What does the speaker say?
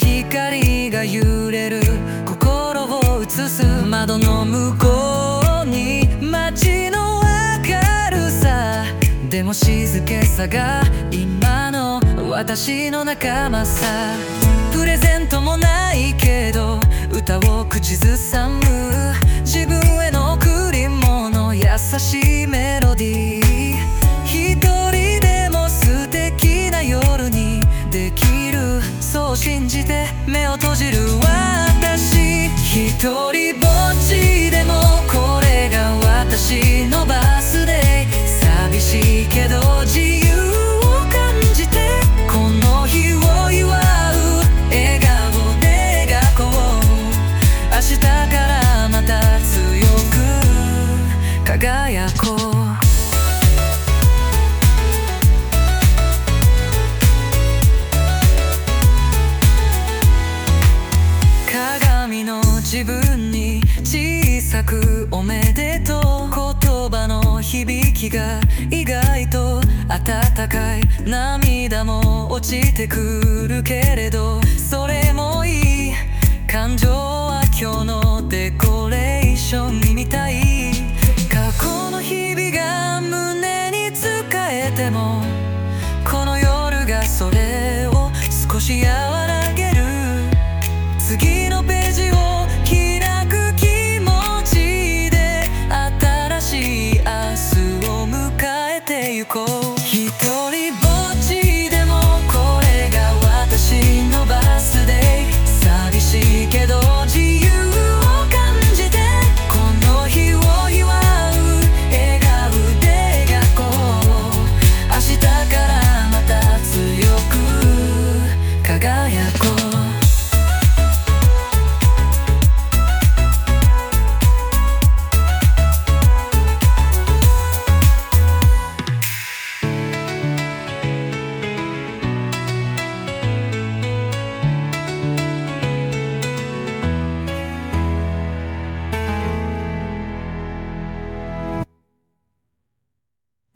光が揺れる心を映す窓の向こうに街の明るさでも静けさが今の私の仲間さ。プレゼントもないけど歌を口ずさむ自分への贈り物優しいメロディー。一人でも素敵な夜にできるそう信じて目を閉じる私。一人ぼっちでもこれが私のバースデー。寂しいけど自由を感じてこの日を祝う笑顔で描こう。明日からまた強く輝こう。鏡の自分に小さくおめでとう言葉の響きが意外と温かい。涙も落ちてくるけれどそれもいい。感情は今日のデコレーションに見た